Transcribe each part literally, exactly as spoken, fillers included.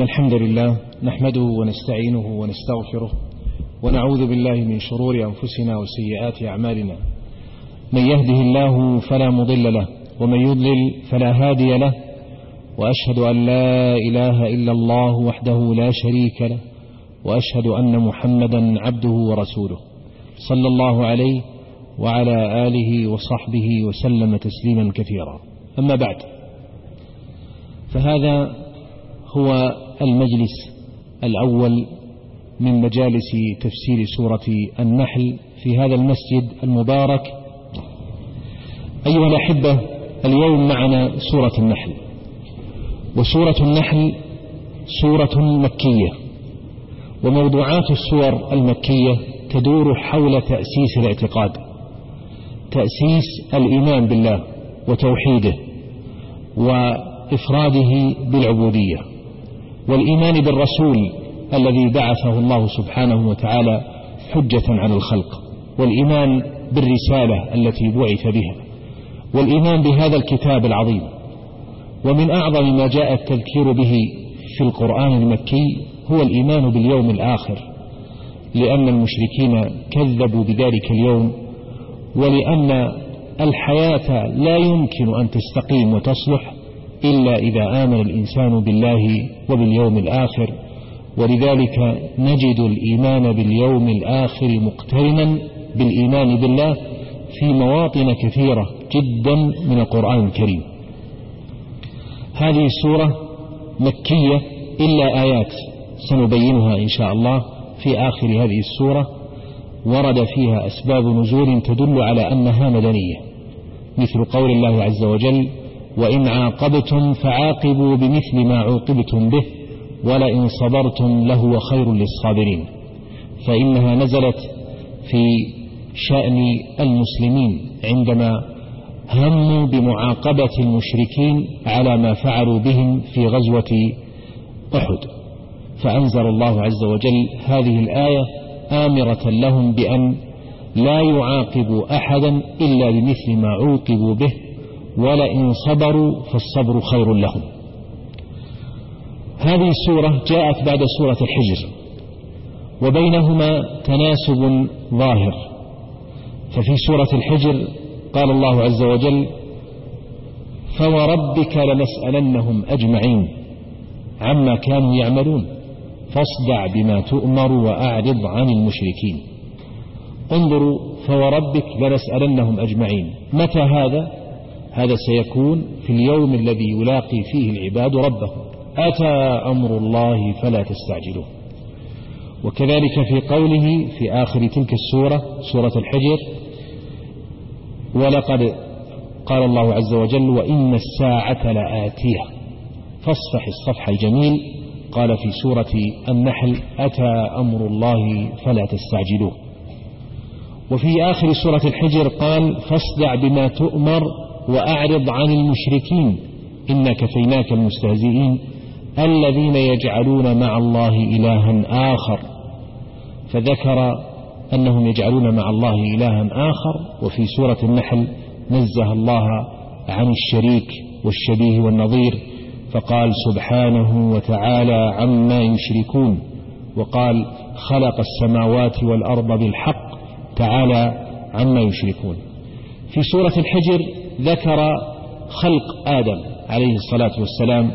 الحمد لله نحمده ونستعينه ونستغفره ونعوذ بالله من شرور أنفسنا وسيئات أعمالنا. من يهده الله فلا مضل له ومن يضلل فلا هادي له، وأشهد أن لا إله إلا الله وحده لا شريك له، وأشهد أن محمدا عبده ورسوله صلى الله عليه وعلى آله وصحبه وسلم تسليما كثيرا. أما بعد، فهذا هو المجلس الأول من مجالس تفسير سورة النحل في هذا المسجد المبارك. أيها الأحبة، اليوم معنا سورة النحل، وسورة النحل سورة مكية، وموضوعات السور المكية تدور حول تأسيس الاعتقاد، تأسيس الإيمان بالله وتوحيده وإفراده بالعبودية، والإيمان بالرسول الذي بعثه الله سبحانه وتعالى حجة على الخلق، والإيمان بالرسالة التي بعث بها، والإيمان بهذا الكتاب العظيم. ومن أعظم ما جاء التذكير به في القرآن المكي هو الإيمان باليوم الآخر، لأن المشركين كذبوا بذلك اليوم، ولأن الحياة لا يمكن أن تستقيم وتصلح إلا إذا آمن الإنسان بالله وباليوم الآخر. ولذلك نجد الإيمان باليوم الآخر مقترنا بالإيمان بالله في مواطن كثيرة جدا من القرآن الكريم. هذه السورة مكية إلا آيات سنبينها إن شاء الله في آخر هذه السورة ورد فيها أسباب نزول تدل على أنها مدنية، مثل قول الله عز وجل: وإن عاقبتم فعاقبوا بمثل ما عوقبتم به ولئن صبرتم لهو خير للصابرين. فإنها نزلت في شأن المسلمين عندما هموا بمعاقبة المشركين على ما فعلوا بهم في غزوة أحد، فأنزل الله عز وجل هذه الآية آمرة لهم بأن لا يعاقبوا أحدا إلا بمثل ما عوقبوا به ولئن صبروا فالصبر خير لهم. هذه السورة جاءت بعد سورة الحجر، وبينهما تناسب ظاهر. ففي سورة الحجر قال الله عز وجل: فوربك لنسألنهم أجمعين عما كانوا يعملون فاصدع بما تؤمر وأعرض عن المشركين. انظروا، فوربك لنسألنهم أجمعين، متى هذا؟ هذا سيكون في اليوم الذي يلاقي فيه العباد ربهم، أتى أمر الله فلا تستعجلوه. وكذلك في قوله في آخر تلك السورة، سورة الحجر: ولقد قال الله عز وجل: وإن الساعة لآتية فاصفح الصفح الجميل. قال في سورة النحل: أتى أمر الله فلا تستعجلوه. وفي آخر سورة الحجر قال: فاصدع بما تؤمر وأعرض عن المشركين إنا كفيناك المستهزئين الذين يجعلون مع الله إلها آخر. فذكر أنهم يجعلون مع الله إلها آخر. وفي سورة النحل نزه الله عن الشريك والشبيه والنظير، فقال سبحانه وتعالى عما يشركون، وقال: خلق السماوات والأرض بالحق تعالى عما يشركون. في سورة الحجر ذكر خلق آدم عليه الصلاة والسلام،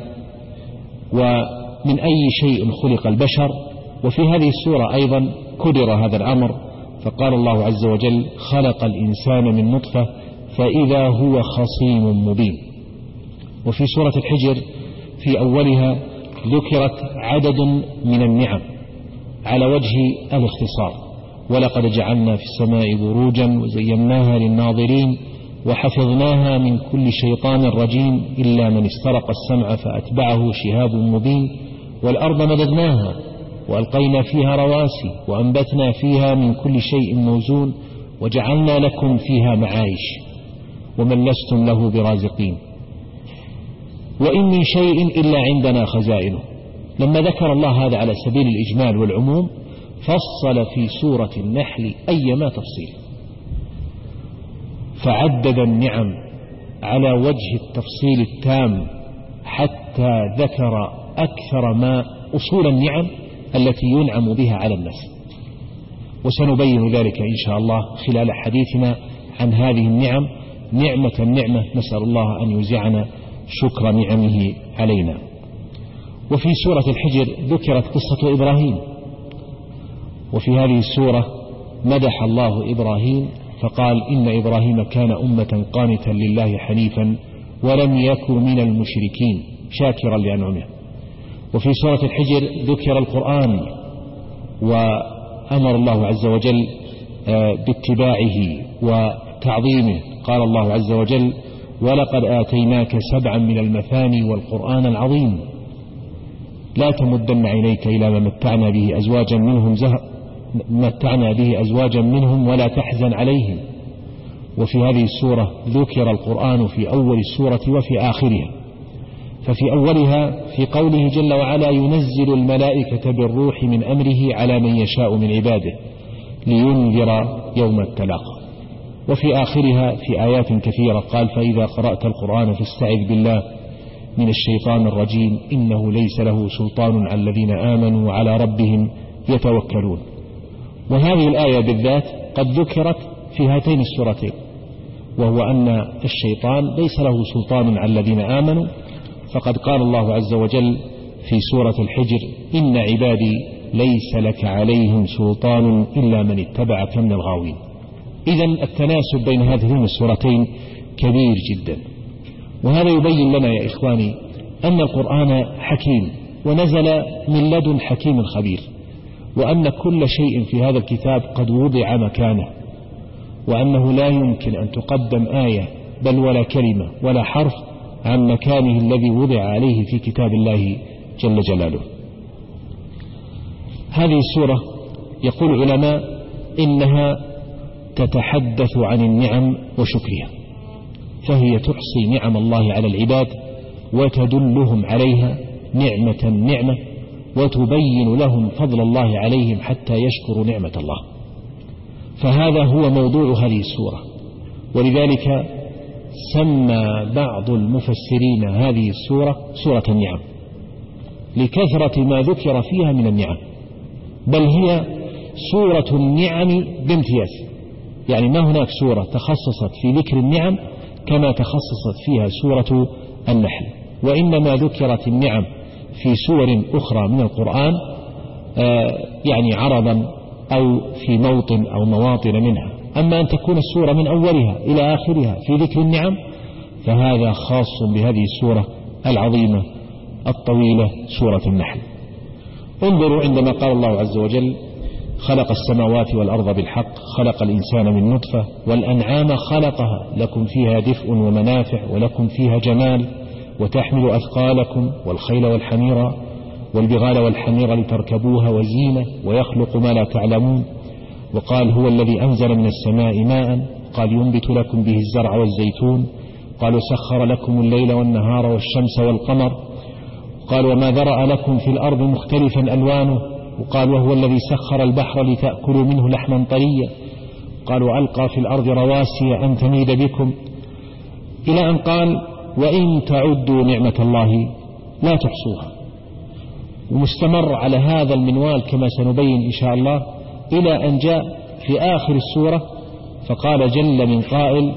ومن أي شيء خلق البشر. وفي هذه السورة أيضا كرر هذا الأمر، فقال الله عز وجل: خلق الإنسان من نطفة فإذا هو خصيم مبين. وفي سورة الحجر في أولها ذكرت عدد من النعم على وجه الاختصار: ولقد جعلنا في السماء بروجا وزيناها للناظرين وحفظناها من كل شيطان رجيم إلا من استرق السمع فأتبعه شهاب مبين. والأرض مددناها وألقينا فيها رواسي وأنبتنا فيها من كل شيء موزون وجعلنا لكم فيها معايش ومن لستم له برازقين وإن من شيء إلا عندنا خزائنه. لما ذكر الله هذا على سبيل الإجمال والعموم، فصل في سورة النحل أيما تفصيل، فعدد النعم على وجه التفصيل التام حتى ذكر أكثر ما أصول النعم التي ينعم بها على الناس، وسنبين ذلك إن شاء الله خلال حديثنا عن هذه النعم نعمة نعمة، نسأل الله أن يوزعنا شكر نعمه علينا. وفي سورة الحجر ذكرت قصة إبراهيم، وفي هذه السورة مدح الله إبراهيم فقال إن إبراهيم كان أمة قانتا لله حنيفا ولم يكن من المشركين شاكرا لأنعمه. وفي سورة الحجر ذكر القرآن وأمر الله عز وجل باتباعه وتعظيمه، قال الله عز وجل ولقد آتيناك سبعا من المثاني والقرآن العظيم لا تمدن عينيك إلى ما متعنا به أزواجا منهم زهر متعنا به أزواجا منهم ولا تحزن عليهم. وفي هذه السورة ذكر القرآن في أول السورة وفي آخرها، ففي أولها في قوله جل وعلا ينزل الملائكة بالروح من أمره على من يشاء من عباده لينذر يوم التلاق. وفي آخرها في آيات كثيرة قال فإذا قرأت القرآن فاستعذ بالله من الشيطان الرجيم إنه ليس له سلطان على الذين آمنوا وعلى ربهم يتوكلون. وهذه الآية بالذات قد ذكرت في هاتين السورتين، وهو أن الشيطان ليس له سلطان على الذين آمنوا، فقد قال الله عز وجل في سورة الحجر إن عبادي ليس لك عليهم سلطان إلا من اتبعك من الغاوين. إذن التناسب بين هذين السورتين كبير جدا، وهذا يبين لنا يا إخواني أن القرآن حكيم ونزل من لدن حكيم خبير، وأن كل شيء في هذا الكتاب قد وضع مكانه، وأنه لا يمكن أن تقدم آية بل ولا كلمة ولا حرف عن مكانه الذي وضع عليه في كتاب الله جل جلاله. هذه السورة يقول العلماء إنها تتحدث عن النعم وشكرها، فهي تحصي نعم الله على العباد وتدلهم عليها نعمة نعمة، وتبين لهم فضل الله عليهم حتى يشكروا نعمة الله. فهذا هو موضوع هذه السورة، ولذلك سمى بعض المفسرين هذه السورة سورة النعم لكثرة ما ذكر فيها من النعم، بل هي سورة النعم بامتياز، يعني ما هناك سورة تخصصت في ذكر النعم كما تخصصت فيها سورة النحل، وإنما ذكرت النعم في سور أخرى من القرآن يعني عرضا أو في موطن أو مواطن منها. أما أن تكون السورة من أولها إلى آخرها في ذكر النعم فهذا خاص بهذه السورة العظيمة الطويلة سورة النحل. انظروا عندما قال الله عز وجل خلق السماوات والأرض بالحق خلق الإنسان من نطفة والأنعام خلقها لكم فيها دفء ومنافع ولكم فيها جمال وتحمل أثقالكم والخيل والحمير والبغال والحمير لتركبوها وزينة ويخلق ما لا تعلمون. وقال هو الذي أنزل من السماء ماء قال ينبت لكم به الزرع والزيتون. قال وسخر لكم الليل والنهار والشمس والقمر. قال وما ذرأ لكم في الأرض مختلفا ألوانه. وقال وهو الذي سخر البحر لتأكلوا منه لحما طريا. قال وألقى في الأرض رواسي أن تميد بكم، إلى أن قال وإن تعدوا نعمة الله لا تحصوها. ومستمر على هذا المنوال كما سنبين إن شاء الله إلى أن جاء في آخر السورة فقال جل من قائل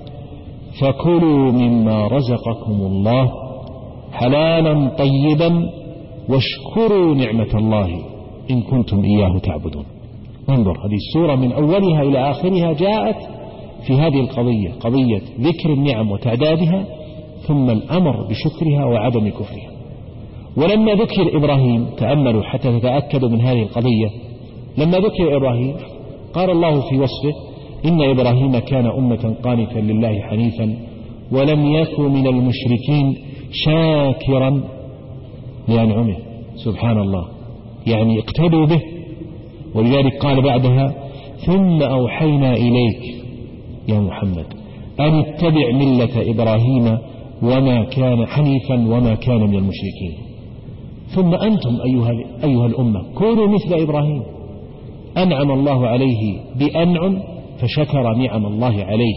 فكلوا مما رزقكم الله حلالا طيبا واشكروا نعمة الله إن كنتم إياه تعبدون. انظر هذه السورة من أولها إلى آخرها جاءت في هذه القضية، قضية ذكر النعم وتعدادها ثم الأمر بشكرها وعدم كفرها. ولما ذكر إبراهيم تأملوا حتى تتأكدوا من هذه القضية، لما ذكر إبراهيم قال الله في وصفه إن إبراهيم كان أمة قانتا لله حنيفا ولم يكن من المشركين شاكرا لأنعمه. سبحان الله، يعني اقتدوا به. ولذلك قال بعدها ثم أوحينا إليك يا محمد أن اتبع ملة إبراهيم وما كان حنيفا وما كان من المشركين. ثم أنتم أيها, أيها الأمة كونوا مثل إبراهيم أنعم الله عليه بأنعم فشكر نعم الله عليه.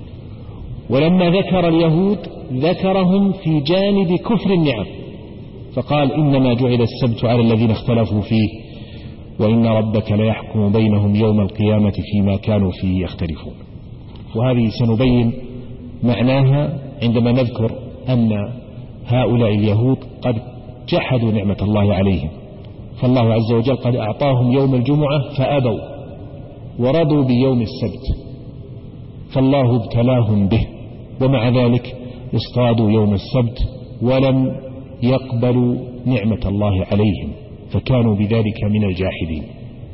ولما ذكر اليهود ذكرهم في جانب كفر النعم، فقال إنما جعل السبت على الذين اختلفوا فيه وإن ربك ليحكم بينهم يوم القيامة فيما كانوا فيه يختلفون. وهذه سنبين معناها عندما نذكر أن هؤلاء اليهود قد جحدوا نعمة الله عليهم، فالله عز وجل قد أعطاهم يوم الجمعة فأبوا ورضوا بيوم السبت، فالله ابتلاهم به، ومع ذلك اصطادوا يوم السبت ولم يقبلوا نعمة الله عليهم، فكانوا بذلك من الجاحدين.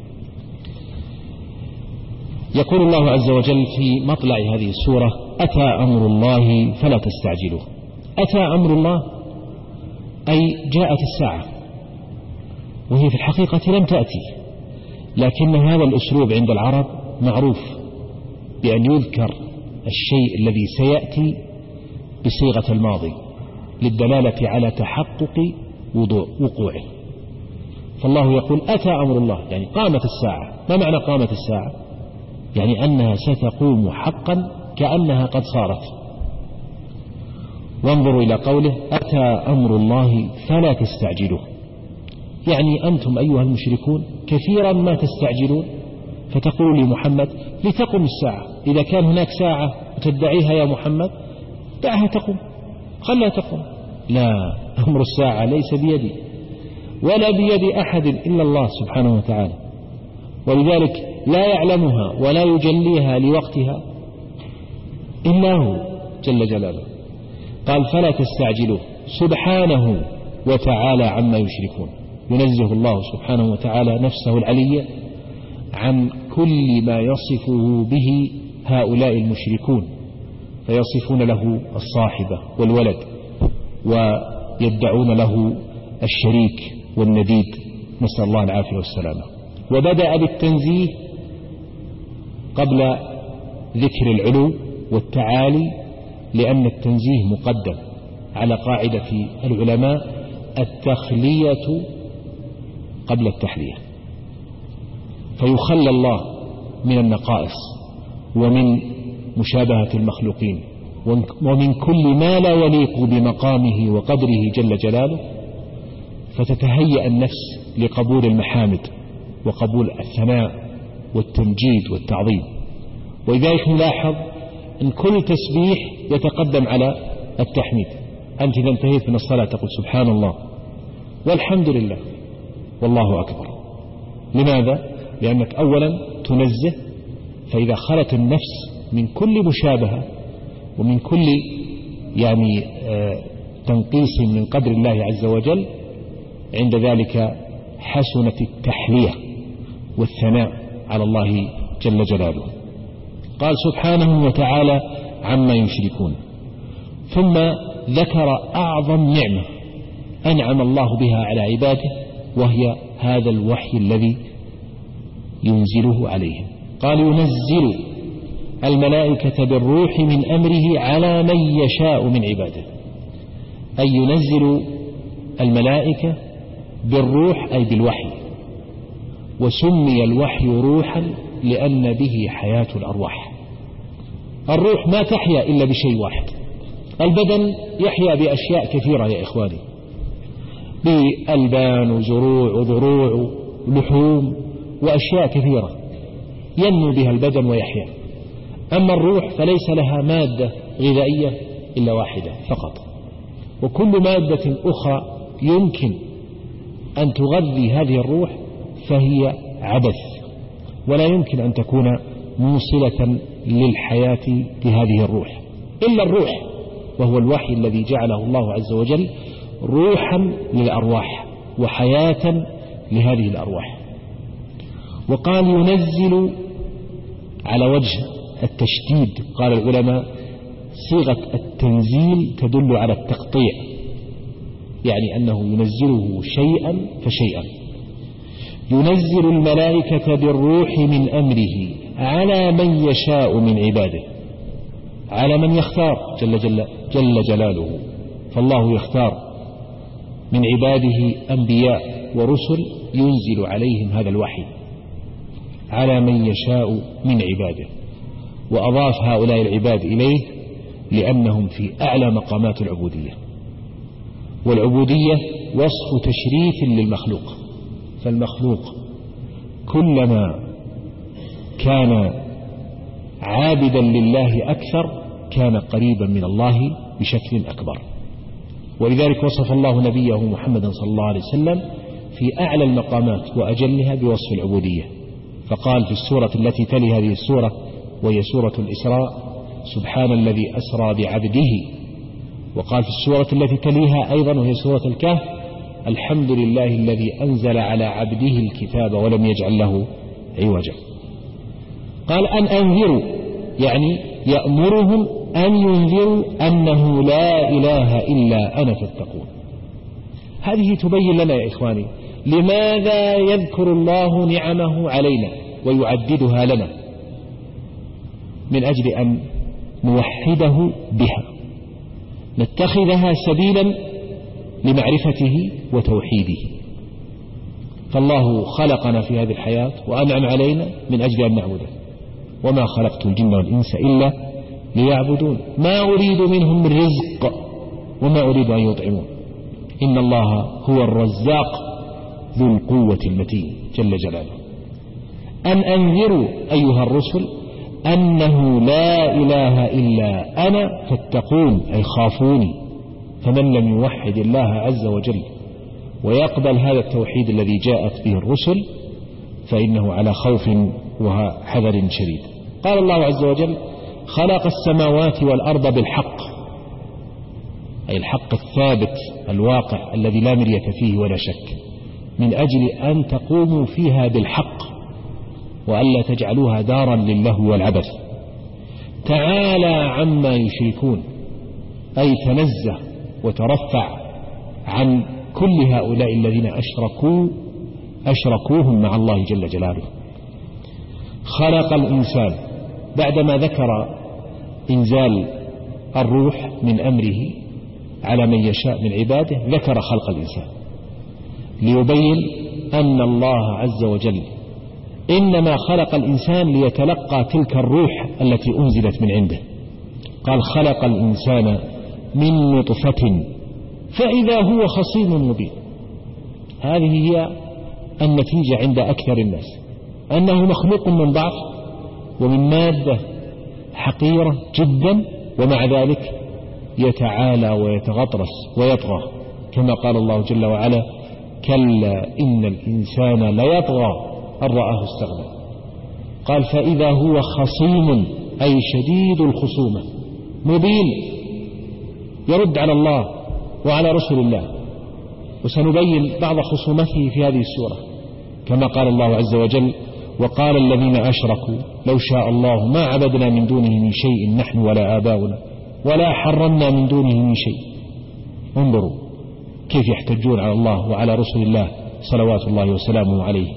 يقول الله عز وجل في مطلع هذه السورة: أتى أمر الله فلا تستعجلوه. أتى أمر الله أي جاءت الساعة، وهي في الحقيقة لم تأتي، لكن هذا الأسلوب عند العرب معروف بأن يذكر الشيء الذي سيأتي بصيغة الماضي للدلالة على تحقق وقوعه. فالله يقول أتى أمر الله، يعني قامت الساعة. ما معنى قامت الساعة؟ يعني أنها ستقوم حقا كأنها قد صارت. وانظروا إلى قوله أتى أمر الله فلا تستعجلوه، يعني أنتم أيها المشركون كثيرا ما تستعجلون، فتقول لمحمد لتقم الساعة. إذا كان هناك ساعة تدعيها يا محمد دعها تقوم، خلها تقوم. لا، أمر الساعة ليس بيدي ولا بيد أحد إلا الله سبحانه وتعالى، ولذلك لا يعلمها ولا يجليها لوقتها إلا هو جل جلاله. قال فلا تستعجلوه سبحانه وتعالى عما يشركون. ينزه الله سبحانه وتعالى نفسه العلية عن كل ما يصفه به هؤلاء المشركون، فيصفون له الصاحبة والولد ويدعون له الشريك والنديد، نسأل الله العافية والسلامة. وبدأ بالتنزيه قبل ذكر العلو والتعالي، لأن التنزيه مقدم على قاعدة العلماء التخلية قبل التحلية، فيخلى الله من النقائص ومن مشابهة المخلوقين ومن كل ما لا يليق بمقامه وقدره جل جلاله، فتتهيأ النفس لقبول المحامد وقبول الثناء والتمجيد والتعظيم. ولذلك نلاحظ أن كل تسبيح يتقدم على التحميد. أنت إذا انتهيت من الصلاة تقول سبحان الله والحمد لله والله أكبر. لماذا؟ لأنك أولا تنزه، فإذا خلت النفس من كل مشابهة ومن كل يعني آه تنقيص من قدر الله عز وجل، عند ذلك حسنت التحلية والثناء على الله جل جلاله. قال سبحانه وتعالى عما يشركون، ثم ذكر أعظم نعمة أنعم الله بها على عباده، وهي هذا الوحي الذي ينزله عليهم. قال ينزل الملائكة بالروح من أمره على من يشاء من عباده، أي ينزل الملائكة بالروح أي بالوحي. وسمي الوحي روحا لأن به حياة الأرواح. الروح ما تحيا إلا بشيء واحد. البدن يحيا بأشياء كثيرة يا إخواني، بألبان وزروع وضروع ولحوم وأشياء كثيرة ينمو بها البدن ويحيا. أما الروح فليس لها مادة غذائية إلا واحدة فقط، وكل مادة أخرى يمكن أن تغذي هذه الروح فهي عبث، ولا يمكن أن تكون موصلة للحياة لهذه الروح إلا الروح، وهو الوحي الذي جعله الله عز وجل روحا للأرواح وحياة لهذه الأرواح. وقال ينزل على وجه التشديد. قال العلماء صيغة التنزيل تدل على التقطيع، يعني أنه ينزله شيئا فشيئا. ينزل الملائكة بالروح من أمره على من يشاء من عباده، على من يختار جل, جل, جل جلاله. فالله يختار من عباده أنبياء ورسل ينزل عليهم هذا الوحي على من يشاء من عباده، وأضاف هؤلاء العباد إليه لأنهم في أعلى مقامات العبودية. والعبودية وصف تشريف للمخلوق، فالمخلوق كلما كان عابدا لله أكثر كان قريبا من الله بشكل أكبر. ولذلك وصف الله نبيه محمدا صلى الله عليه وسلم في أعلى المقامات وأجلها بوصف العبودية، فقال في السورة التي تلي هذه السورة وهي سورة الإسراء: سبحان الذي أسرى بعبده. وقال في السورة التي تليها أيضا وهي سورة الكهف: الحمد لله الذي أنزل على عبده الكتاب ولم يجعل له عوجا. قال أن أنذروا، يعني يأمرهم أن ينذروا أنه لا إله إلا أنا فاتقون. هذه تبين لنا يا إخواني لماذا يذكر الله نعمه علينا ويعددها لنا، من أجل أن نوحده بها، نتخذها سبيلا لمعرفته وتوحيده. فالله خلقنا في هذه الحياة وأنعم علينا من أجل أن نعبده: وما خلقت الجن والإنس إلا ليعبدون ما أريد منهم من رزق وما أريد أن يطعمون إن الله هو الرزاق ذو القوة المتين جل جلاله. أن أنذروا أيها الرسل أنه لا إله إلا أنا فاتقون، أي خافوني. فمن لم يوحد الله عز وجل ويقبل هذا التوحيد الذي جاءت به الرسل فإنه على خوف وحذر شديد. قال الله عز وجل: خلق السماوات والأرض بالحق، أي الحق الثابت الواقع الذي لا مرية فيه ولا شك، من أجل أن تقوموا فيها بالحق وألا تجعلوها دارا للهو والعبث. تعالى عما يشركون، أي تنزه وترفع عن كل هؤلاء الذين أشركوا أشركوهم مع الله جل جلاله. خلق الإنسان، بعدما ذكر إنزال الروح من أمره على من يشاء من عباده ذكر خلق الإنسان ليبين أن الله عز وجل إنما خلق الإنسان ليتلقى تلك الروح التي أنزلت من عنده. قال: خلق الإنسان من نطفة فإذا هو خصيم مبين. هذه هي النتيجة عند أكثر الناس، أنه مخلوق من ضعف ومن مادة حقيرة جدا، ومع ذلك يتعالى ويتغطرس ويطغى، كما قال الله جل وعلا: كلا إن الإنسان ليطغى أن رآه استغنى. قال: فإذا هو خصيم، أي شديد الخصومة، مبين، يرد على الله وعلى رسل الله. وسنبين بعض خصومته في هذه السورة، كما قال الله عز وجل: وقال الذين أشركوا لو شاء الله ما عبدنا من دونه من شيء نحن ولا آباؤنا ولا حرمنا من دونه من شيء. انظروا كيف يحتجون على الله وعلى رسل الله صلوات الله وسلامه عليه.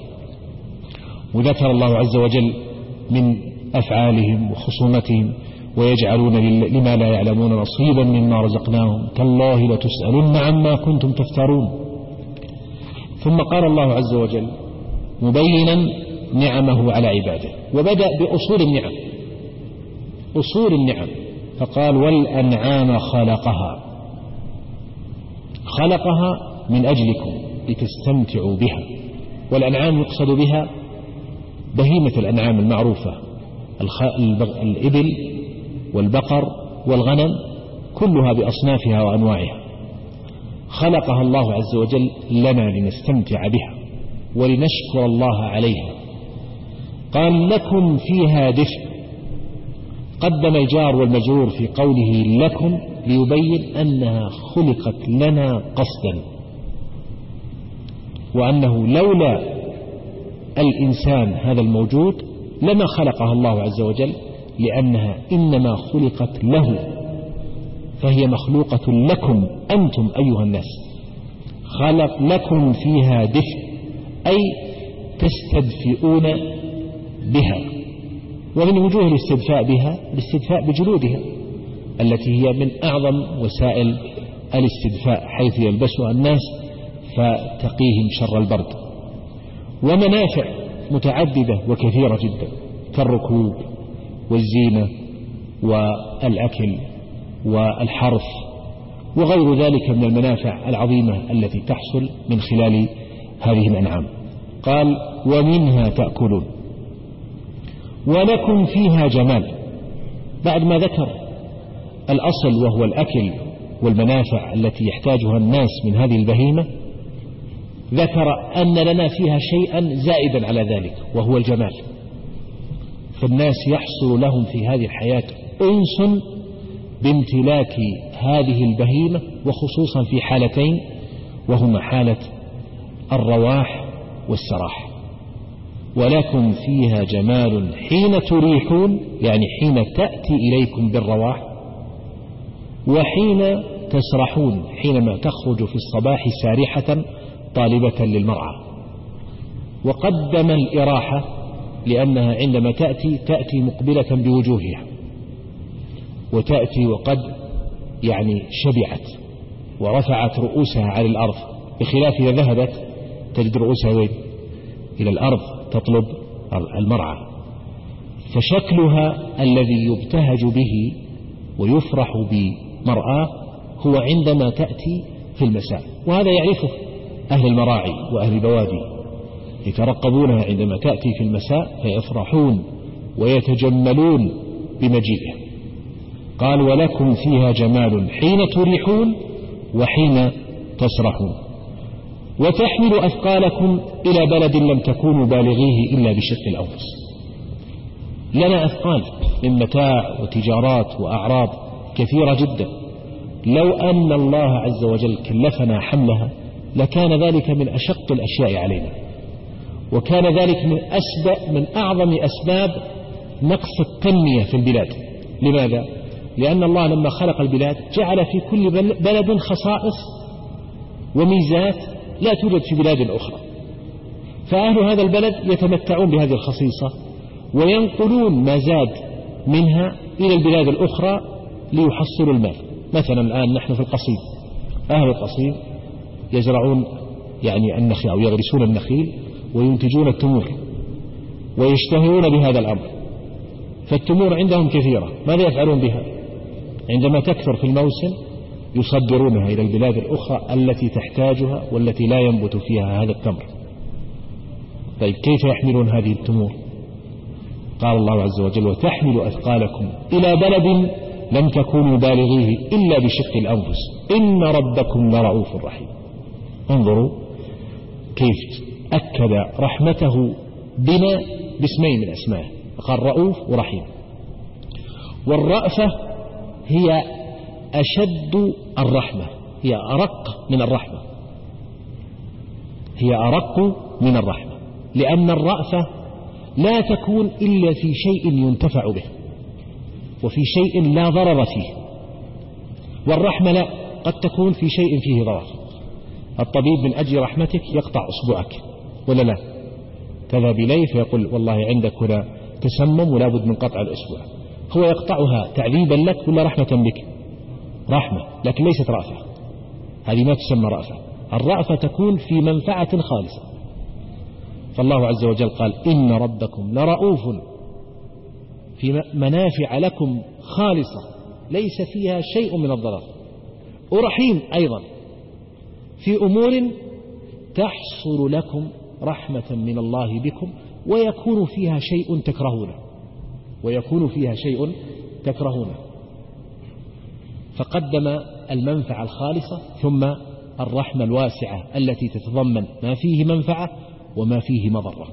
وذكر الله عز وجل من أفعالهم وخصومتهم: ويجعلون لما لا يعلمون نصيبا مما رزقناهم تالله لتسألن عما كنتم تفترون. ثم قال الله عز وجل مبينا نعمه على عباده، وبدأ بأصول النعم، أصول النعم، فقال: والأنعام خلقها. خلقها من أجلكم لتستمتعوا بها. والأنعام يقصد بها بهيمة الأنعام المعروفة: الإبل والبقر والغنم، كلها بأصنافها وأنواعها. خلقها الله عز وجل لنا لنستمتع بها ولنشكر الله عليها. قال: لكم فيها دفء. قدم الجار والمجرور في قوله لكم ليبين أنها خلقت لنا قصدا، وأنه لولا الإنسان هذا الموجود لما خلقها الله عز وجل، لأنها إنما خلقت له، فهي مخلوقة لكم أنتم أيها الناس. خلق لكم فيها دفء، أي تستدفئون بها. ومن وجوه الاستدفاء بها الاستدفاء بجلودها التي هي من أعظم وسائل الاستدفاء، حيث يلبسها الناس فتقيهم شر البرد. ومنافع متعددة وكثيرة جدا، كالركوب والزينة والأكل والحرث وغير ذلك من المنافع العظيمة التي تحصل من خلال هذه الأنعام. قال ومنها تأكلون ولكم فيها جمال. بعد ما ذكر الأصل وهو الأكل والمنافع التي يحتاجها الناس من هذه البهيمة، ذكر أن لنا فيها شيئا زائدا على ذلك وهو الجمال. فالناس يحصل لهم في هذه الحياة أنس بامتلاك هذه البهيمة، وخصوصا في حالتين، وهما حالة الرواح والسراح. ولكم فيها جمال حين تريحون، يعني حين تأتي إليكم بالرواح، وحين تسرحون، حينما تخرج في الصباح سارحة طالبة للمرعى. وقدم الإراحة لأنها عندما تأتي تأتي مقبلة بوجوهها، وتأتي وقد يعني شبعت ورفعت رؤوسها على الأرض، بخلاف إذا ذهبت تجد رؤوسها وين؟ إلى الأرض تطلب المرعى. فشكلها الذي يبتهج به ويفرح بمرآه هو عندما تأتي في المساء، وهذا يعرفه أهل المراعي وأهل البوادي، يترقبونها عندما تأتي في المساء فيفرحون ويتجملون بمجيئها. قال ولكم فيها جمال حين تريحون وحين تسرحون، وتحمل أثقالكم إلى بلد لم تكونوا بالغيه إلا بشق الأنفس. لنا أثقال من متاع وتجارات وأعراض كثيرة جدا، لو أن الله عز وجل كلفنا حملها لكان ذلك من أشق الأشياء علينا، وكان ذلك من أسباب من أعظم أسباب نقص التنمية في البلاد. لماذا؟ لأن الله لما خلق البلاد جعل في كل بلد خصائص وميزات لا توجد في بلاد أخرى، فأهل هذا البلد يتمتعون بهذه الخصيصة وينقلون ما زاد منها إلى البلاد الأخرى ليحصلوا المال. مثلا الآن نحن في القصيم، أهل القصيم يزرعون يعني النخيل أو يغرسون النخيل وينتجون التمور ويشتهرون بهذا الأمر، فالتمور عندهم كثيرة. ماذا يفعلون بها؟ عندما تكثر في الموسم يصدرونها إلى البلاد الأخرى التي تحتاجها والتي لا ينبت فيها هذا التمر. طيب كيف يحملون هذه التمور؟ قال الله عز وجل وتحمل أثقالكم إلى بلد لم تكونوا بالغيه إلا بشق الأنفس إن ربكم لرؤوف رحيم. انظروا كيف أكد رحمته بنا باسمين من أسمائه، قال رؤوف ورحيم. والرأفة هي أشد الرحمة، هي أرق من الرحمة، هي أرق من الرحمة، لأن الرأفة لا تكون إلا في شيء ينتفع به وفي شيء لا ضرر فيه، والرحمة لا، قد تكون في شيء فيه ضرر. الطبيب من أجل رحمتك يقطع أصبعك ولا لا؟ تذهب إليه فيقول والله عندك هنا تسمم ولا بد من قطع الأصبع، هو يقطعها تعذيبا لك ولا رحمة بك؟ رحمة، لكن ليست رأفة، هذه ما تسمى رأفة. الرأفة تكون في منفعة خالصة. فالله عز وجل قال إن ربكم لرؤوف في منافع لكم خالصة ليس فيها شيء من الضرر، ورحيم أيضا في أمور تحصل لكم رحمة من الله بكم ويكون فيها شيء تكرهونه ويكون فيها شيء تكرهونه فقدم المنفعة الخالصة ثم الرحمة الواسعة التي تتضمن ما فيه منفعة وما فيه مضرة.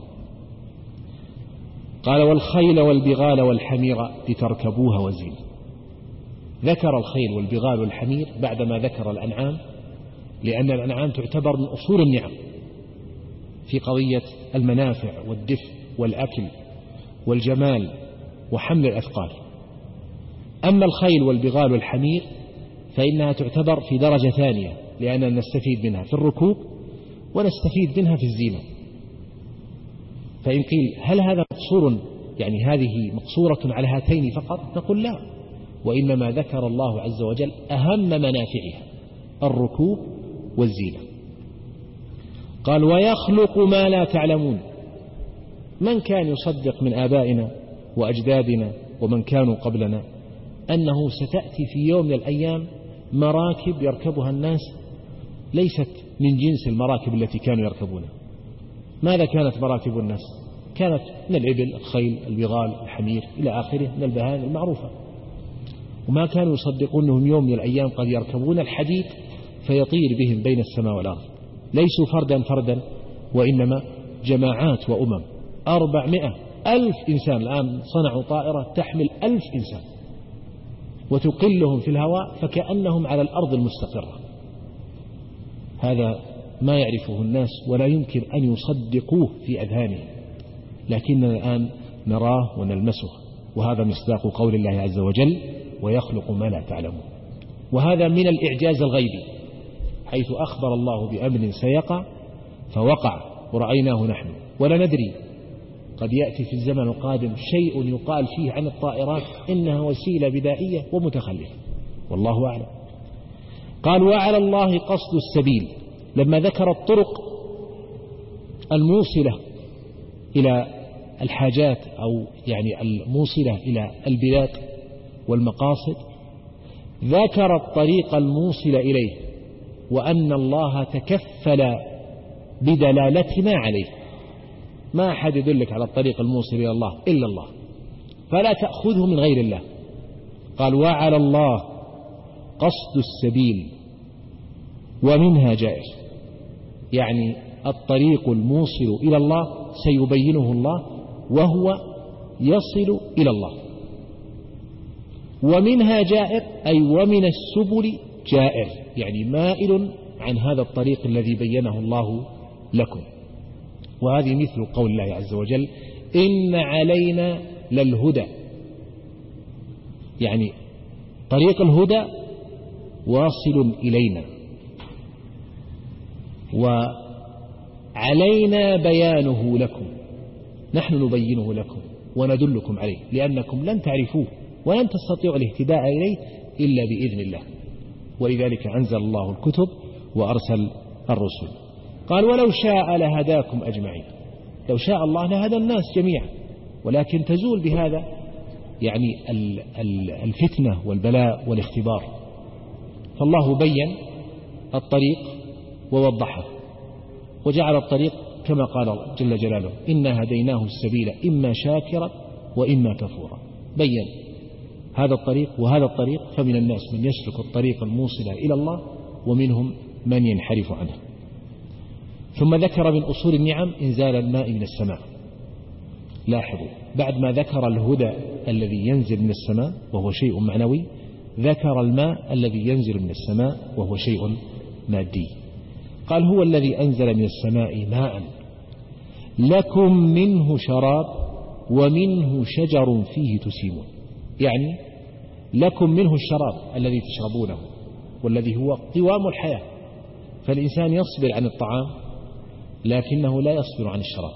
قال والخيل والبغال والحمير لتركبوها وزينة. ذكر الخيل والبغال والحمير بعدما ذكر الأنعام، لأن الأنعام تعتبر من أصول النعم في قضية المنافع والدفء والأكل والجمال وحمل الأثقال. أما الخيل والبغال والحمير فإنها تعتبر في درجة ثانية، لأننا نستفيد منها في الركوب ونستفيد منها في الزينة. فإن قيل هل هذا مقصور، يعني هذه مقصورة على هاتين فقط؟ نقول لا، وإنما ذكر الله عز وجل أهم منافعها الركوب والزينة. قال ويخلق ما لا تعلمون. من كان يصدق من آبائنا وأجدادنا ومن كانوا قبلنا أنه ستأتي في يوم من الأيام مراكب يركبها الناس ليست من جنس المراكب التي كانوا يركبونها. ماذا كانت مراكب الناس؟ كانت من الإبل، الخيل، البغال، الحمير إلى آخره من البهائم المعروفة. وما كانوا يصدقون أنهم يوم من الأيام قد يركبون الحديد فيطير بهم بين السماء والأرض. ليسوا فردا فردا، وإنما جماعات وأمم. أربعمائة ألف إنسان الآن صنعوا طائرة تحمل ألف إنسان وتقلهم في الهواء فكأنهم على الأرض المستقرة. هذا ما يعرفه الناس ولا يمكن أن يصدقوه في أذهانهم، لكننا الآن نراه ونلمسه، وهذا مصداق قول الله عز وجل: ويخلق ما لا تعلمون. وهذا من الإعجاز الغيبي، حيث أخبر الله بأمر سيقع فوقع ورأيناه نحن، ولا ندري قد يأتي في الزمن القادم شيء يقال فيه عن الطائرات إنها وسيلة بدائية ومتخلفة، والله أعلم. قال: وعلى الله قصد السبيل. لما ذكر الطرق الموصلة إلى الحاجات أو يعني الموصلة إلى البلاد والمقاصد، ذكر الطريق الموصل إليه، وأن الله تكفل بدلالتنا عليه. ما أحد يدلك على الطريق الموصل إلى الله إلا الله، فلا تأخذه من غير الله. قال: وعلى الله قصد السبيل ومنها جائر، يعني الطريق الموصل إلى الله سيبينه الله وهو يصل إلى الله. ومنها جائر أي ومن السبل جائر، يعني مائل عن هذا الطريق الذي بينه الله لكم. وهذه مثل قول الله عز وجل: إن علينا للهدى، يعني طريق الهدى واصل إلينا، وعلينا بيانه لكم، نحن نبينه لكم وندلكم عليه، لأنكم لن تعرفوه ولن تستطيعوا الاهتداء إليه إلا بإذن الله. ولذلك أنزل الله الكتب وأرسل الرسل. قال: ولو شاء لهداكم أجمعين. لو شاء الله لهدى الناس جميعا، ولكن تزول بهذا يعني الفتنة والبلاء والاختبار. فالله بين الطريق ووضحه وجعل الطريق كما قال جل جلاله: إنا هديناه السبيل إما شاكرا وإما كفورا. بين هذا الطريق وهذا الطريق، فمن الناس من يسلك الطريق الموصل إلى الله ومنهم من ينحرف عنه. ثم ذكر من أصول النعم إنزال الماء من السماء. لاحظوا، بعد ما ذكر الهدى الذي ينزل من السماء وهو شيء معنوي، ذكر الماء الذي ينزل من السماء وهو شيء مادي. قال: هو الذي أنزل من السماء ماء لكم منه شراب ومنه شجر فيه تسيمون، يعني لكم منه الشراب الذي تشربونه والذي هو قوام الحياة. فالإنسان يصبر عن الطعام لكنه لا يصبر عن الشراب.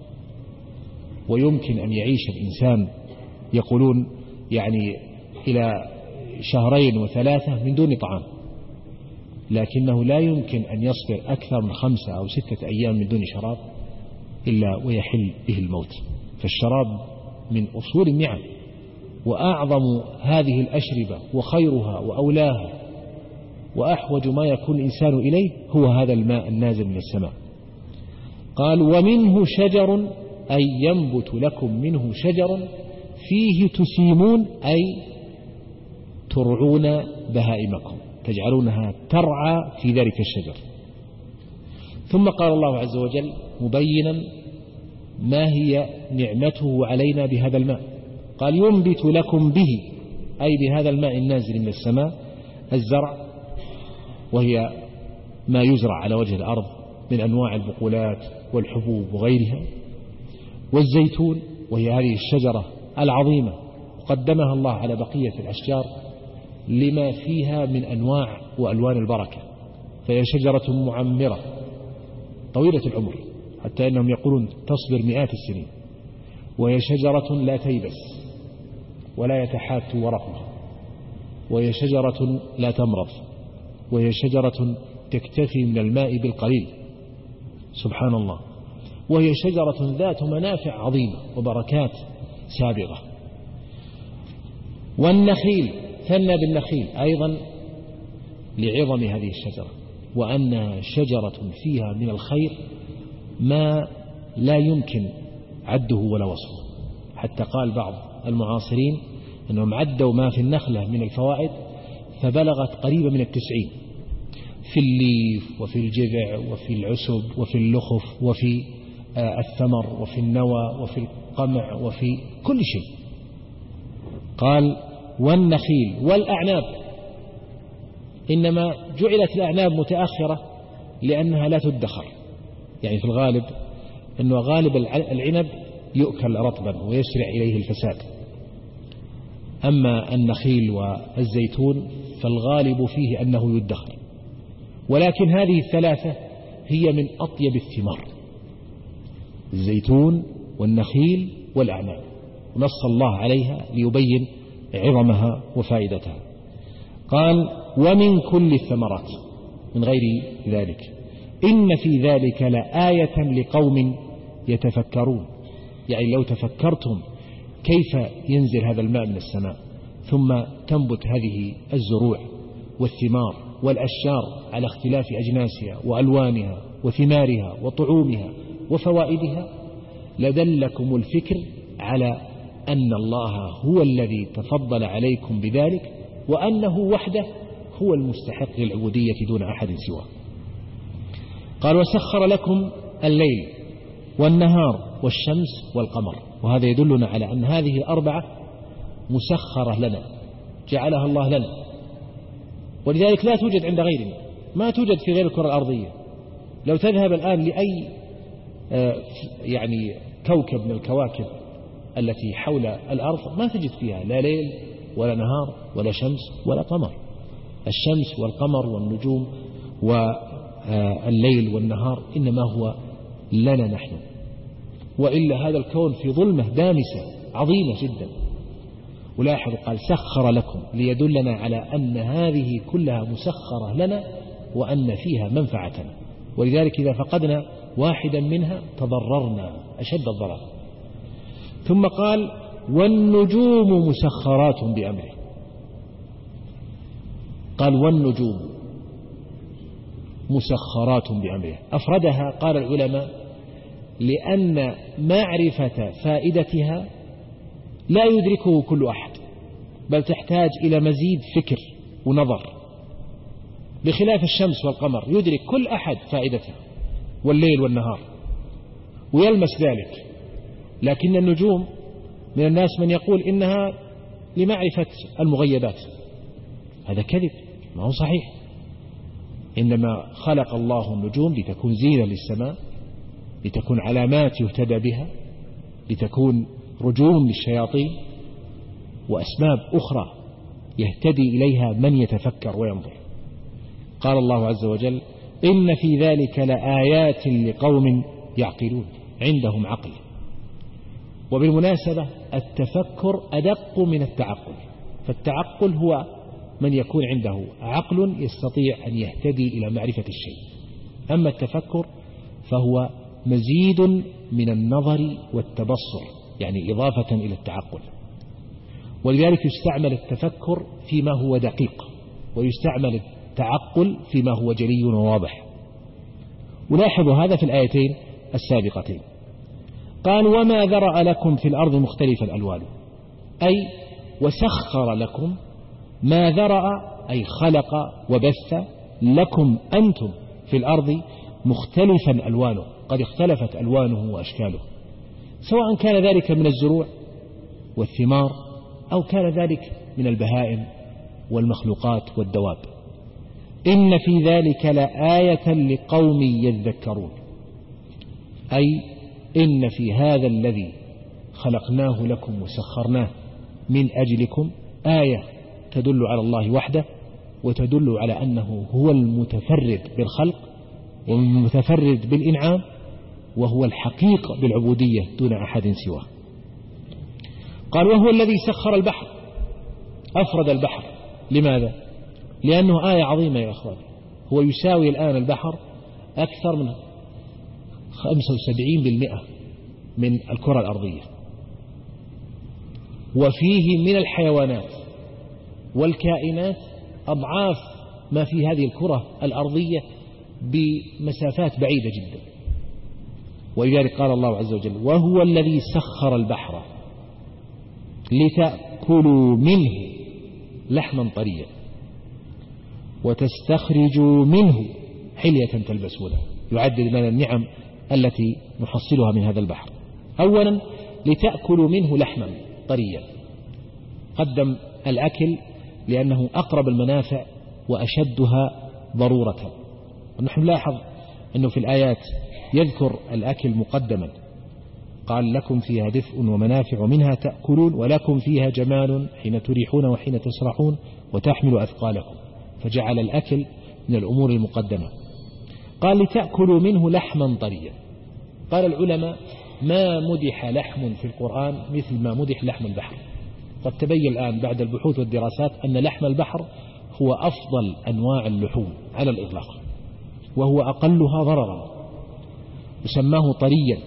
ويمكن أن يعيش الإنسان يقولون يعني إلى شهرين وثلاثة من دون طعام، لكنه لا يمكن أن يصبر أكثر من خمسة أو ستة أيام من دون شراب إلا ويحل به الموت. فالشراب من أصول النعم، وأعظم هذه الأشربة وخيرها وأولاها وأحوج ما يكون الإنسان إليه هو هذا الماء النازل من السماء. قال: ومنه شجر أي ينبت لكم منه شجر فيه تسيمون، أي ترعون بهائمكم، تجعلونها ترعى في ذلك الشجر. ثم قال الله عز وجل مبينا ما هي نعمته علينا بهذا الماء. قال: ينبت لكم به، أي بهذا الماء النازل من السماء، الزرع، وهي ما يزرع على وجه الأرض من أنواع البقولات والحبوب وغيرها، والزيتون، وهي هذه الشجرة العظيمة قدمها الله على بقية الأشجار لما فيها من أنواع وألوان البركة، فهي شجرة معمرة طويلة العمر، حتى أنهم يقولون تصبر مئات السنين، وهي شجرة لا تيبس ولا يتحات ورقها، وهي شجرة لا تمرض، وهي شجرة تكتفي من الماء بالقليل، سبحان الله، وهي شجرة ذات منافع عظيمة وبركات سابغة. والنخيل، ثنى بالنخيل أيضا لعظم هذه الشجرة، وأنها شجرة فيها من الخير ما لا يمكن عده ولا وصفه. حتى قال بعض المعاصرين أنهم عدوا ما في النخلة من الفوائد فبلغت قريبة من التسعين، في الليف وفي الجذع وفي العسب وفي اللخف وفي الثمر وفي النوى وفي القمع وفي كل شيء. قال والنخيل والأعناب، إنما جعلت الأعناب متأخرة لأنها لا تدخر، يعني في الغالب أنه غالب العنب يؤكل رطبا ويسرع إليه الفساد، أما النخيل والزيتون فالغالب فيه أنه يدخر. ولكن هذه الثلاثة هي من أطيب الثمار، الزيتون والنخيل والأعناب، ونص الله عليها ليبين عظمها وفائدتها. قال ومن كل الثمرات، من غير ذلك إن في ذلك لآية لقوم يتفكرون، يعني لو تفكرتم كيف ينزل هذا الماء من السماء ثم تنبت هذه الزروع والثمار والأشجار على اختلاف أجناسها وألوانها وثمارها وطعومها وفوائدها، لدلكم الفكر على أن الله هو الذي تفضل عليكم بذلك، وأنه وحده هو المستحق للعبودية دون أحد سواه. قال وسخر لكم الليل والنهار والشمس والقمر، وهذا يدلنا على أن هذه الأربعة مسخرة لنا، جعلها الله لنا، ولذلك لا توجد عند غيرنا، ما توجد في غير الكرة الأرضية. لو تذهب الآن لأي يعني كوكب من الكواكب التي حول الأرض ما تجد فيها لا ليل ولا نهار ولا شمس ولا قمر. الشمس والقمر والنجوم والليل والنهار إنما هو لنا نحن، وإلا هذا الكون في ظلمة دامسة عظيمة جدا. ولاحظ قال سخر لكم ليدلنا على أن هذه كلها مسخرة لنا وأن فيها منفعتنا، ولذلك إذا فقدنا واحدا منها تضررنا أشد الضرر. ثم قال والنجوم مسخرات بأمره، قال والنجوم مسخرات بأمره، أفردها قال العلماء لأن معرفة فائدتها لا يدركه كل أحد، بل تحتاج إلى مزيد فكر ونظر، بخلاف الشمس والقمر يدرك كل أحد فائدتها والليل والنهار ويلمس ذلك. لكن النجوم من الناس من يقول إنها لمعرفة المغيبات، هذا كذب، ما هو صحيح. إنما خلق الله النجوم لتكون زينة للسماء، لتكون علامات يهتدى بها، لتكون رجوم للشياطين وأسباب أخرى يهتدي إليها من يتفكر وينظر. قال الله عز وجل إن في ذلك لآيات لقوم يعقلون، عندهم عقل. وبالمناسبة التفكر أدق من التعقل، فالتعقل هو من يكون عنده عقل يستطيع أن يهتدي إلى معرفة الشيء، أما التفكر فهو مزيد من النظر والتبصر، يعني إضافة إلى التعقل. ولذلك يستعمل التفكر فيما هو دقيق، ويستعمل التعقل فيما هو جلي وواضح. ولاحظوا هذا في الآيتين السابقتين. قال وما ذرأ لكم في الأرض مختلف الألوان، أي وسخر لكم ما ذرأ، أي خلق وبث لكم أنتم في الأرض مختلفا ألوانه، قد اختلفت ألوانه وأشكاله، سواء كان ذلك من الزروع والثمار أو كان ذلك من البهائم والمخلوقات والدواب. إن في ذلك لآية لقوم يذكرون، أي إن في هذا الذي خلقناه لكم وسخرناه من أجلكم آية تدل على الله وحده، وتدل على أنه هو المتفرد بالخلق والمتفرد بالإنعام، وهو الحقيق بالعبودية دون أحد سواه. قال وهو الذي سخر البحر، أفرد البحر، لماذا؟ لأنه آية عظيمة يا أخوان. هو يساوي الآن البحر أكثر من خمسة وسبعين بالمئة من الكرة الأرضية، وفيه من الحيوانات والكائنات أضعاف ما في هذه الكرة الأرضية بمسافات بعيدة جدا. ولذلك قال الله عز وجل: وهو الذي سخر البحر لتأكلوا منه لحما طريا وتستخرجوا منه حلية تلبسونها. يعدد لنا النعم التي نحصلها من هذا البحر. أولا لتأكلوا منه لحما طريا، قدم الأكل لأنه أقرب المنافع وأشدها ضرورة. ونحن نلاحظ أنه في الآيات يذكر الأكل مقدما، قال: لكم فيها دفء ومنافع ومنها تأكلون ولكم فيها جمال حين تريحون وحين تسرحون وتحمل أثقالكم، فجعل الأكل من الأمور المقدمة. قال: لتأكلوا منه لحما طريا. قال العلماء: ما مدح لحم في القرآن مثل ما مدح لحم البحر. قد تبين الآن بعد البحوث والدراسات أن لحم البحر هو أفضل أنواع اللحوم على الإطلاق، وهو أقلها ضررا، يسماه طريا،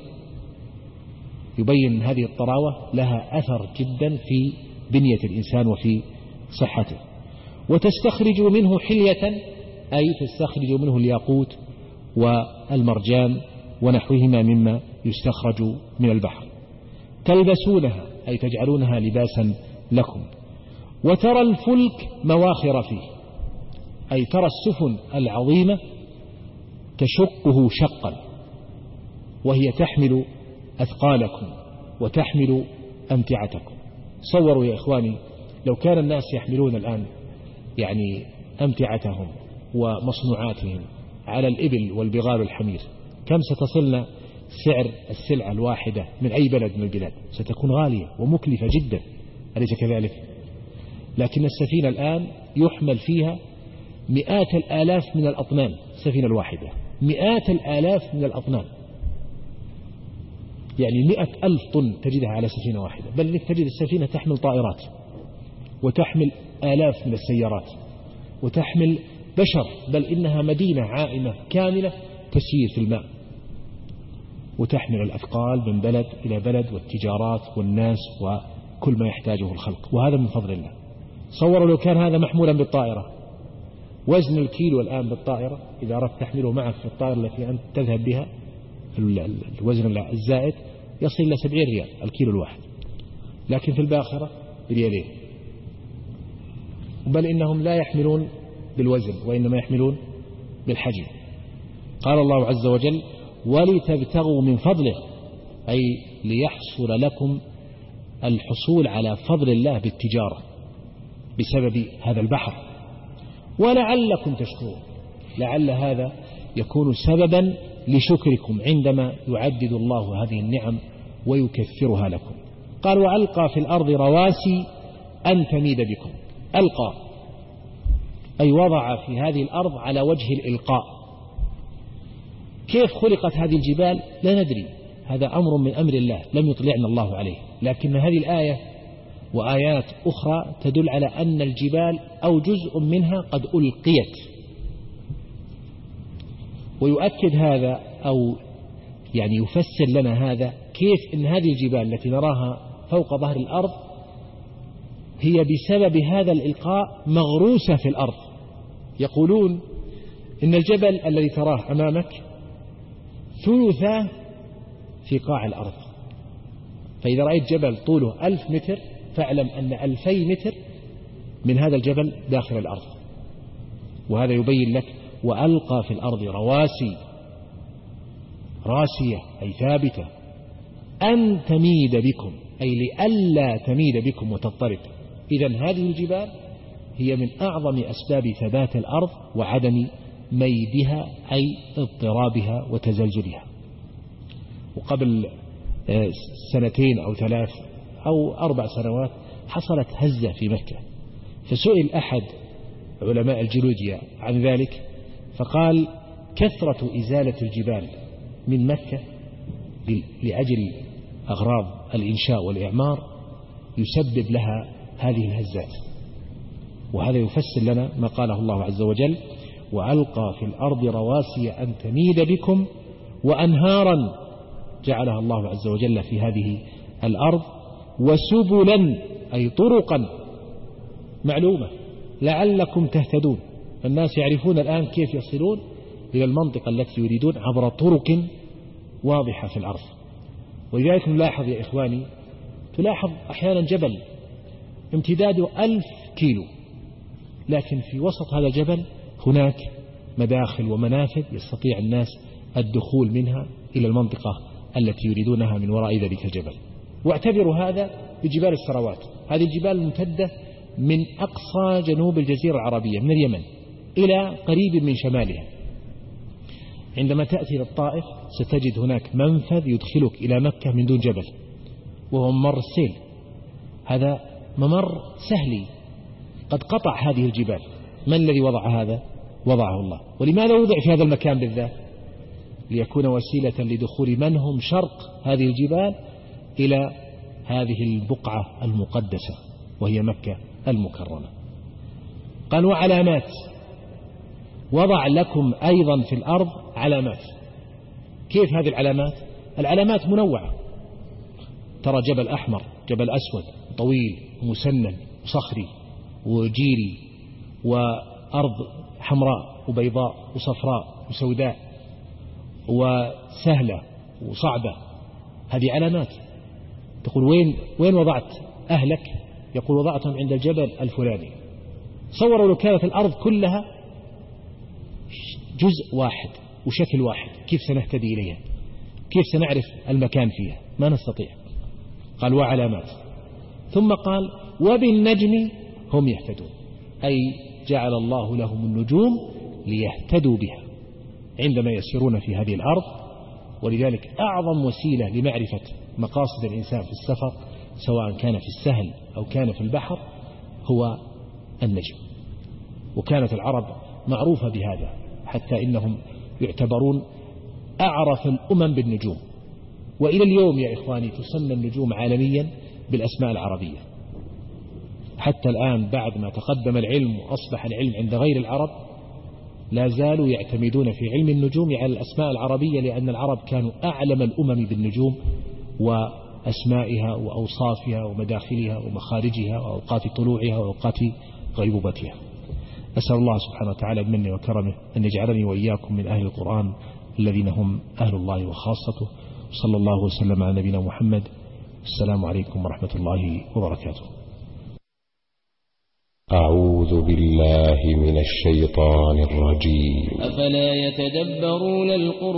يبين هذه الطراوة لها أثر جدا في بنية الإنسان وفي صحته. وتستخرجوا منه حلية، أي تستخرجوا منه الياقوت والمرجان ونحوهما مما يستخرج من البحر. تلبسونها، أي تجعلونها لباسا لكم. وترى الفلك مواخر فيه، أي ترى السفن العظيمة تشقه شقا وهي تحمل أثقالكم وتحمل أمتعتكم. صوروا يا إخواني لو كان الناس يحملون الآن يعني أمتعتهم ومصنوعاتهم على الإبل والبغال والحمير، كم ستصلنا سعر السلعة الواحدة من أي بلد من البلاد؟ ستكون غالية ومكلفة جدا، أليس كذلك؟ لكن السفينة الآن يحمل فيها مئات الآلاف من الأطنان، السفينة الواحدة مئات الآلاف من الأطنان، يعني مئة ألف طن تجدها على سفينة واحدة، بل إنك تجد السفينة تحمل طائرات وتحمل آلاف من السيارات وتحمل بشر، بل إنها مدينة عائمة كاملة تسير في الماء وتحمل الأثقال من بلد إلى بلد والتجارات والناس وكل ما يحتاجه الخلق، وهذا من فضل الله. صوروا لو كان هذا محمولا بالطائرة، وزن الكيلو الآن بالطائرة إذا أردت تحمله معك في الطائرة التي أنت تذهب بها، الوزن الزائد يصل إلى سبعين ريال الكيلو الواحد، لكن في الباخرة بريالين، بل إنهم لا يحملون بالوزن وإنما يحملون بالحجم. قال الله عز وجل: ولتبتغوا من فضله، أي ليحصل لكم الحصول على فضل الله بالتجارة بسبب هذا البحر، ولعلكم تشكرون. لعل هذا يكون سببا لشكركم عندما يعدد الله هذه النعم ويكثرها لكم. قال: وألقى في الأرض رواسي أن تميد بكم. ألقى أي وضع في هذه الأرض على وجه الإلقاء. كيف خلقت هذه الجبال لا ندري، هذا أمر من أمر الله لم يطلعنا الله عليه، لكن هذه الآية وآيات أخرى تدل على أن الجبال أو جزء منها قد ألقيت. ويؤكد هذا أو يعني يفسر لنا هذا كيف أن هذه الجبال التي نراها فوق ظهر الأرض هي بسبب هذا الإلقاء مغروسة في الأرض. يقولون إن الجبل الذي تراه أمامك ثلث في قاع الأرض، فإذا رأيت جبل طوله ألف متر فاعلم أن ألفي متر من هذا الجبل داخل الأرض. وهذا يبين لك وألقى في الأرض رواسي، راسية أي ثابتة، أن تميد بكم أي لئلا تميد بكم وتضطرب. إذن هذه الجبال هي من أعظم أسباب ثبات الأرض وعدم ميدها أي اضطرابها وتزلزلها. وقبل سنتين أو ثلاث أو أربع سنوات حصلت هزة في مكة، فسئل أحد علماء الجيولوجيا عن ذلك فقال: كثرة إزالة الجبال من مكة لأجل أغراض الإنشاء والإعمار يسبب لها هذه الهزات. وهذا يفسر لنا ما قاله الله عز وجل: وألقى في الأرض رواسي أن تميد بكم وأنهارا جعلها الله عز وجل في هذه الأرض، وسبلا أي طرقا معلومة لعلكم تهتدون. الناس يعرفون الآن كيف يصلون إلى المنطقة التي يريدون عبر طرق واضحة في الأرض. ولذلك نلاحظ يا إخواني، تلاحظ أحيانا جبل امتداده ألف كيلو، لكن في وسط هذا الجبل هناك مداخل ومنافذ يستطيع الناس الدخول منها إلى المنطقة التي يريدونها من وراء ذلك الجبل. واعتبروا هذا بجبال السروات، هذه الجبال الممتدة من أقصى جنوب الجزيرة العربية من اليمن إلى قريب من شمالها. عندما تأتي للطائف ستجد هناك منفذ يدخلك إلى مكة من دون جبل، وهو ممر السيل. هذا ممر سهلي قد قطع هذه الجبال. من الذي وضع هذا؟ وضعه الله. ولماذا وضع في هذا المكان بالذات؟ ليكون وسيلة لدخول من هم شرق هذه الجبال إلى هذه البقعة المقدسة وهي مكة المكرمة. قال وعلامات، وضع لكم أيضا في الأرض علامات. كيف هذه العلامات؟ العلامات منوعة. ترى جبل أحمر، جبل أسود، طويل، مسنن، وصخري، وجيري، وأرض حمراء وبيضاء وصفراء وسوداء وسهلة وصعبة. هذه علامات. تقول وين وين وضعت أهلك؟ يقول وضعتهم عند الجبل الفلاني. صوروا لو كانت الأرض كلها جزء واحد وشكل واحد، كيف سنهتدي إليها؟ كيف سنعرف المكان فيها؟ ما نستطيع. قال وعلامات. ثم قال وبالنجم هم يهتدون، أي جعل الله لهم النجوم ليهتدوا بها عندما يسيرون في هذه الأرض. ولذلك أعظم وسيلة لمعرفة مقاصد الإنسان في السفر سواء كان في السهل أو كان في البحر هو النجم. وكانت العرب معروفة بهذا، حتى إنهم يعتبرون أعرف الأمم بالنجوم. وإلى اليوم يا إخواني تسمى النجوم عالميا بالأسماء العربية. حتى الآن بعد ما تقدم العلم وأصبح العلم عند غير العرب لا زالوا يعتمدون في علم النجوم على الأسماء العربية، لأن العرب كانوا أعلم الأمم بالنجوم وأسمائها وأوصافها ومداخلها ومخارجها وأوقات طلوعها وأوقات غيبوبتها. أسأل الله سبحانه وتعالى بمنه وكرمه أن يجعلني وإياكم من أهل القرآن الذين هم أهل الله وخاصته. صلى الله وسلم على نبينا محمد. السلام عليكم ورحمة الله وبركاته. أعوذ بالله من الشيطان الرجيم. أفلا يتدبرون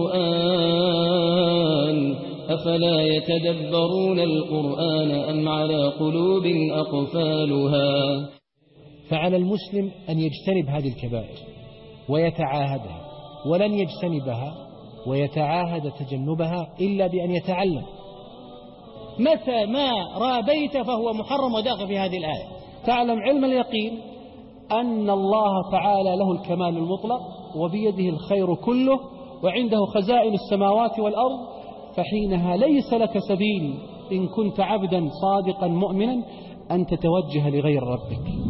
القرآن أفلا يتدبرون القرآن أم على قلوب أقفالها. فعلى المسلم أن يجتنب هذه الكبائر ويتعاهدها، ولن يجتنبها ويتعاهد تجنبها إلا بأن يتعلم. متى ما رابيت فهو محرم وداخل في هذه الآية. تعلم علم اليقين أن الله تعالى له الكمال المطلق وبيده الخير كله وعنده خزائن السماوات والأرض، فحينها ليس لك سبيل إن كنت عبدا صادقا مؤمنا أن تتوجه لغير ربك.